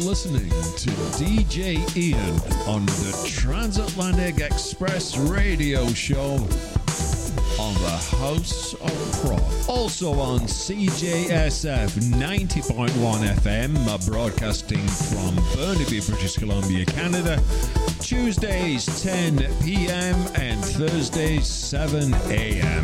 listening to DJ Ian on the Transatlantic Express radio show on the House of Prog. Also on CJSF 90.1 FM, broadcasting from Burnaby, British Columbia, Canada. Tuesdays 10 p.m. and Thursdays 7 a.m.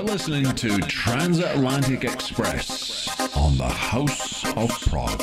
listening to Transatlantic Express on the House of Prog.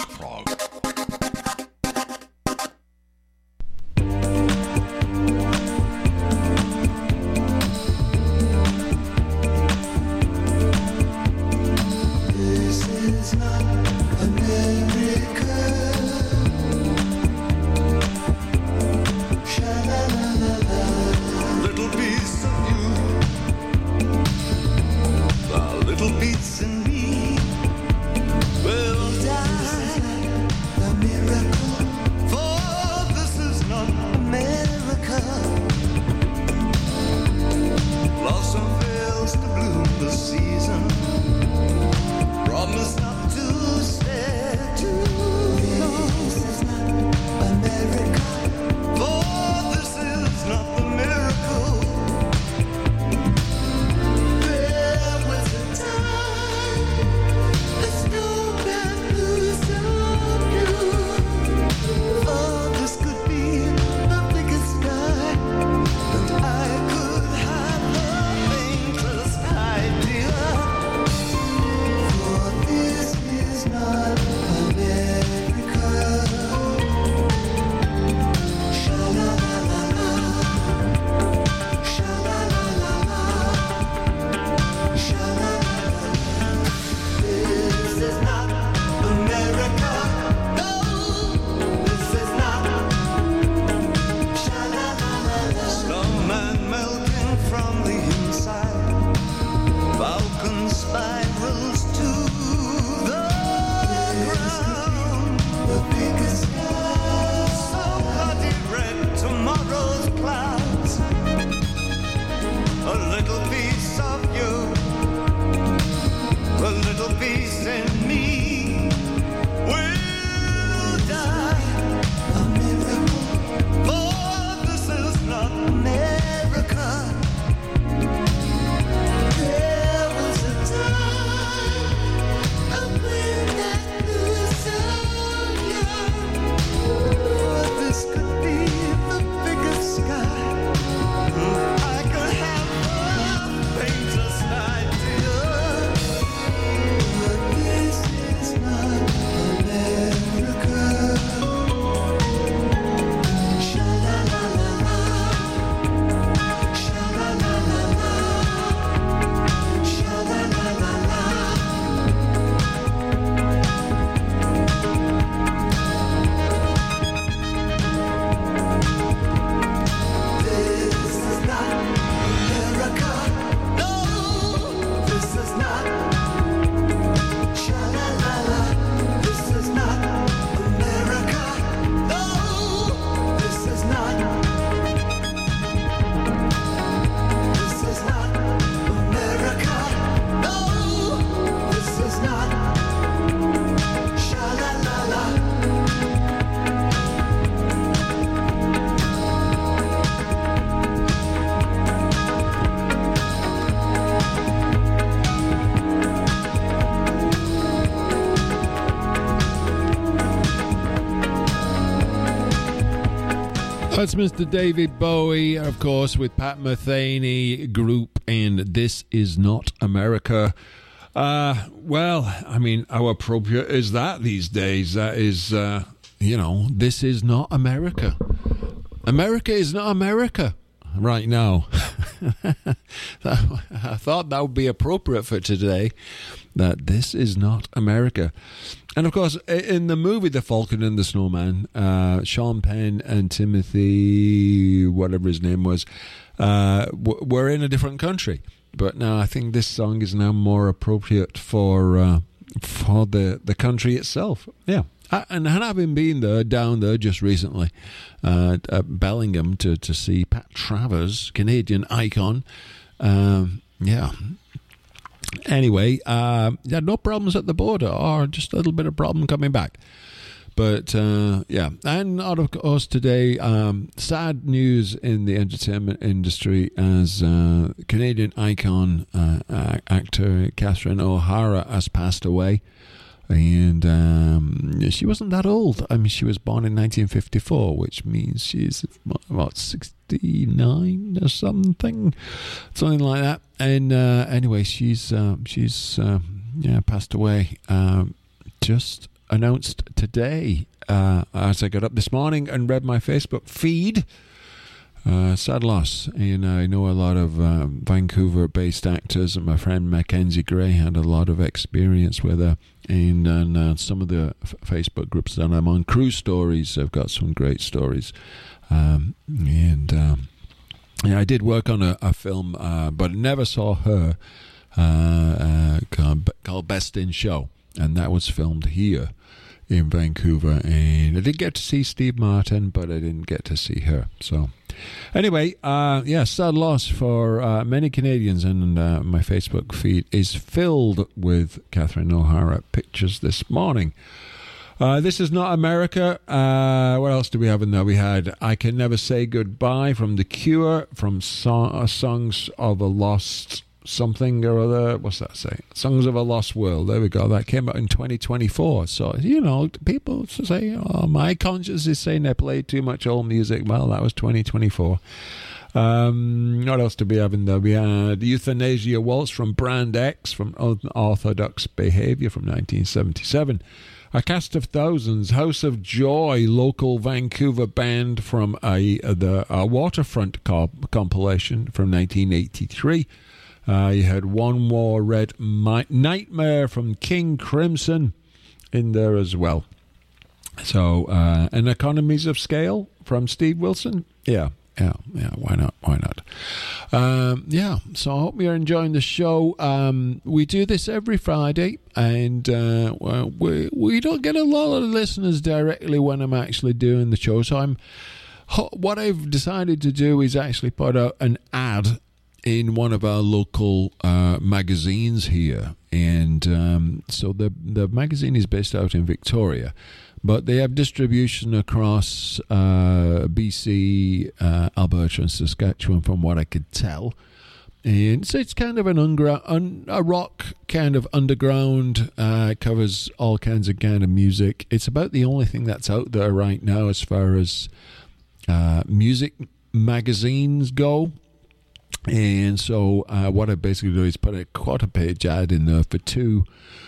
That's Mr. David Bowie, of course, with Pat Metheny Group and This Is Not America. Well, I mean, how appropriate is that these days? That is, this is not America. America is not America right now. I thought that would be appropriate for today, that this is not America. And of course, in the movie The Falcon and the Snowman, Sean Penn and Timothy, whatever his name was, were in a different country. But now I think this song is now more appropriate for the country itself. Yeah. And having been down there just recently at Bellingham to see Pat Travers, Canadian icon, yeah. Anyway, had no problems at the border, or just a little bit of problem coming back. But, yeah. And, of course, today, sad news in the entertainment industry as Canadian icon actor Catherine O'Hara has passed away. And she wasn't that old. I mean, she was born in 1954, which means she's about 69 or something like that. And anyway, she's passed away. Just announced today, as I got up this morning and read my Facebook feed. Sad loss. And I know a lot of Vancouver-based actors, and my friend Mackenzie Gray had a lot of experience with her. And some of the Facebook groups that I'm on, Cruise Stories, have got some great stories. Yeah, I did work on a film, but never saw her, called Best in Show, and that was filmed here in Vancouver. And I did get to see Steve Martin, but I didn't get to see her. So anyway, sad loss for many Canadians, and my Facebook feed is filled with Catherine O'Hara pictures this morning. This is not America. What else do we have in there? We had I Can Never Say Goodbye from The Cure, from Songs of a Lost something or other. What's that say? Songs of a Lost World. There we go. That came out in 2024. So, people say, oh, my conscience is saying they played too much old music. Well, that was 2024. What else do we have in there? We had Euthanasia Waltz from Brand X, from Unorthodox Behavior from 1977. A Cast of Thousands, House of Joy, local Vancouver band from the Waterfront compilation from 1983. You had One More Red Nightmare from King Crimson in there as well. So, and Economies of Scale from Steve Wilson. Yeah, why not? So I hope you're enjoying the show. We do this every Friday, and we don't get a lot of listeners directly when I'm actually doing the show. So what I've decided to do is actually put out an ad in one of our local magazines here. And so the magazine is based out in Victoria, but they have distribution across BC, Alberta and Saskatchewan, from what I could tell. And so it's kind of a rock kind of underground. It covers all kinds of music. It's about the only thing that's out there right now as far as music magazines go. And so what I basically do is put a quarter-page ad in there for two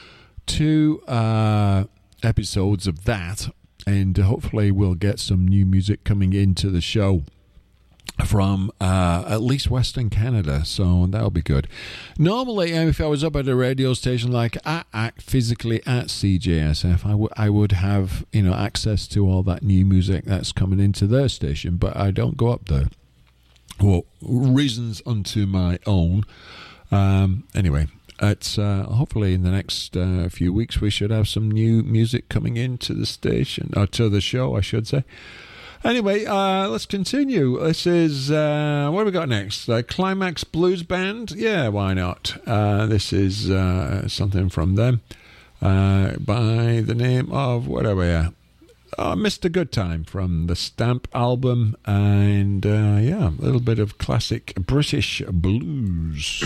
episodes of that, and hopefully we'll get some new music coming into the show from at least Western Canada, so that'll be good. Normally, if I was up at a radio station like physically at CJSF, I would have access to all that new music that's coming into their station, but I don't go up there. Well, reasons unto my own. Anyway, it's hopefully in the next few weeks we should have some new music coming into the station, or to the show, I should say. Anyway, let's continue. This is, what have we got next? Climax Blues Band? Yeah, why not? This is something from them by the name of, what are we at? Mr. Goodtime from the Stamp album, and a little bit of classic British blues.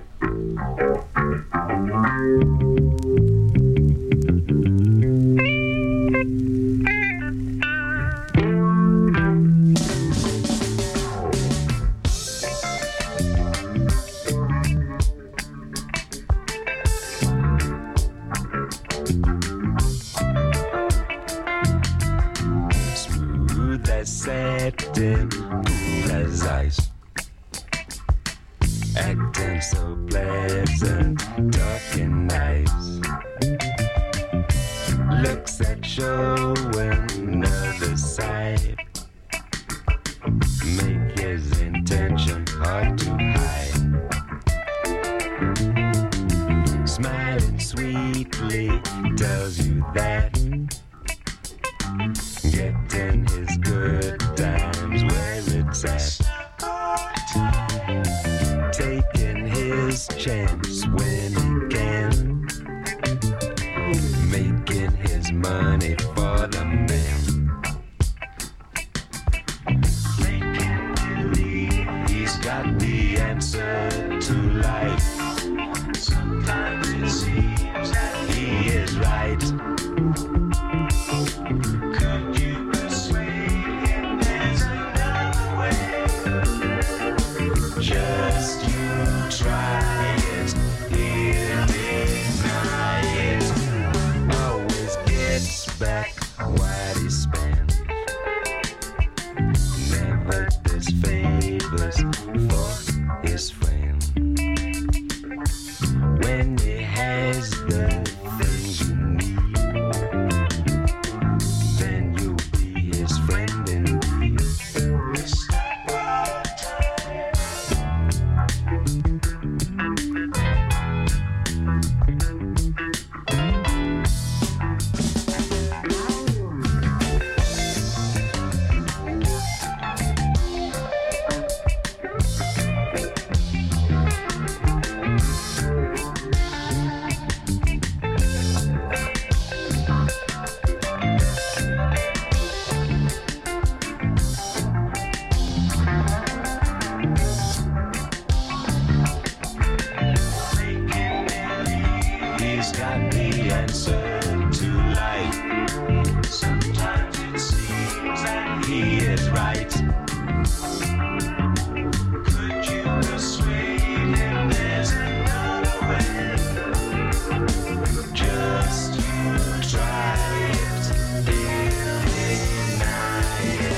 Satin, cool as ice, acting so pleasant, talking nice, looks that show another side, make his intention hard to hide, smiling sweetly tells you that, getting his good times where it's at, taking his chance when he can, making his money for the man, making believe he's got the answer to life. Sometimes it seems that he is right, favors for his friend. When he has the things you need, then you'll be his friend indeed. He's got the answer to life. Sometimes it seems that he is right.